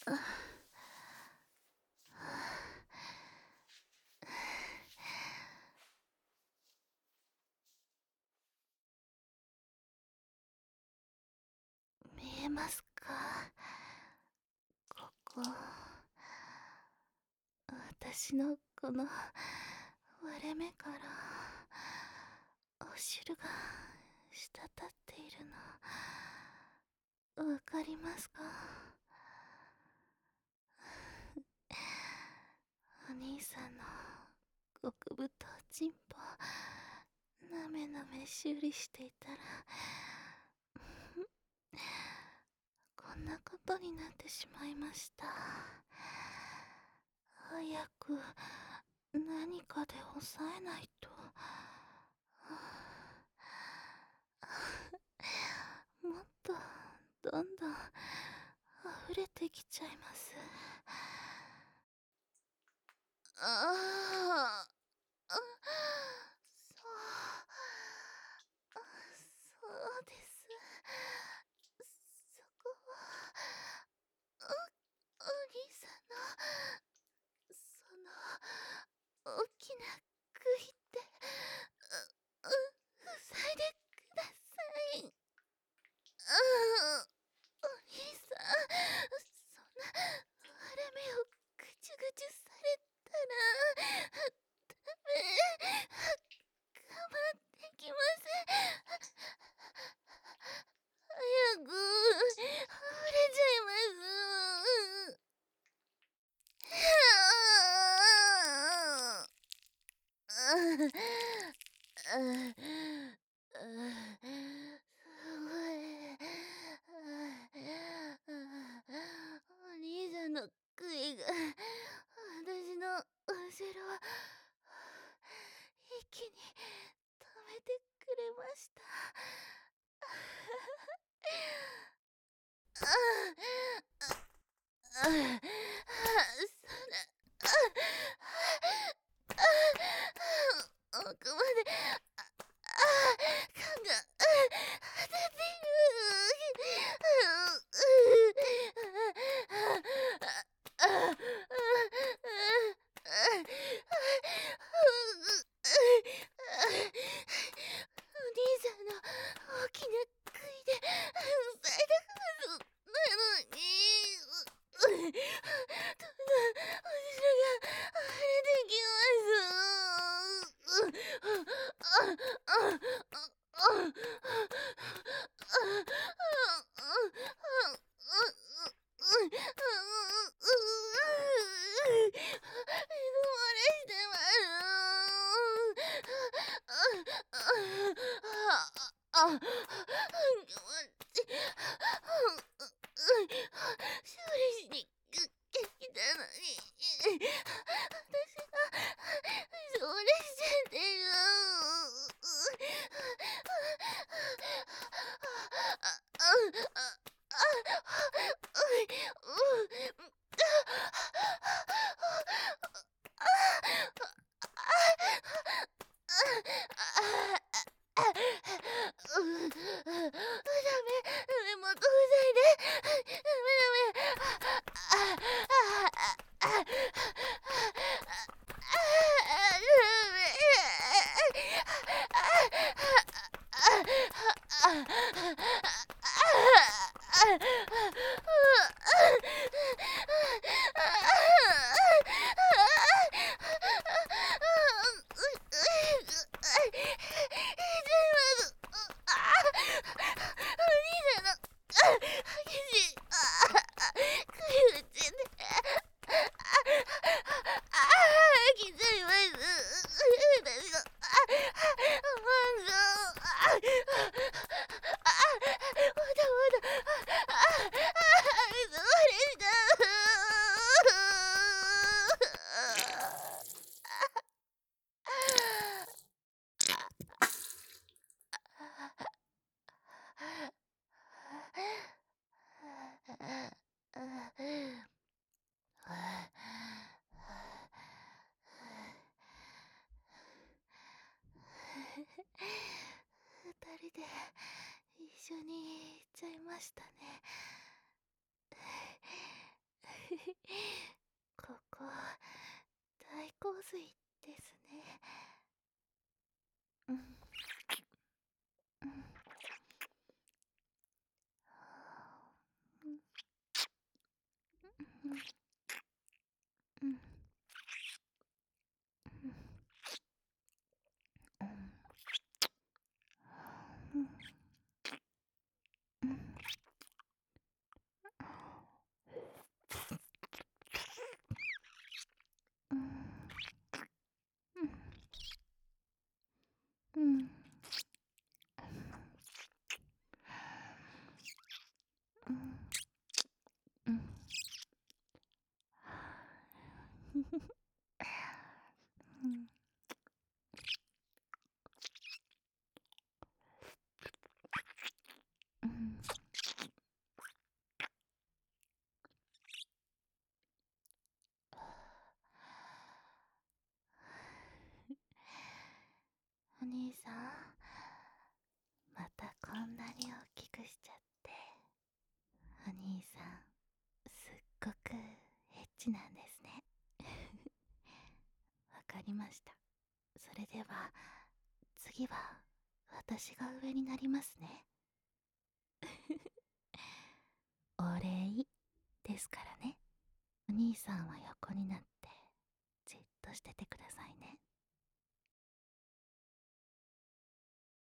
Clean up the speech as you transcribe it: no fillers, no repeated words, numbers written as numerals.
見えますか？ここ、私のこの割れ目からお汁が滴っているのわかりますか？お兄さんの極太チンポなめなめ修理していたらこんなことになってしまいました。早く何かで抑えないと。もっとどんどん溢れてきちゃいます。ああ、そうです。そこはお兄さんのその大きな杭って塞いでください。お兄さん、そんな割れ目をぐちゅぐちゅされたらダメ。我慢できません。早く溢れちゃいます。すごい。お兄さんの杭が私の後ろを一気に止めてくれました。そうだ。奥まで缶が当たってお兄さんの大きな杭で塞いだはずなのに、どんどんお汁が溢れてき修理しに来たのに、私がそれしちゃってる。目元塞いで。二人で一緒に行っちゃいましたね。 ここ大洪水ですね。うん、うん、うん、うん、うん、うん、うん、うん、うん、うん、うん、うん。お兄さん、またこんなに大きくしちゃって。お兄さん、すっごくエッチなんですね。わかりました。それでは、次は私が上になりますね。お礼ですからね。お兄さんは横になってじっとしててくださいね。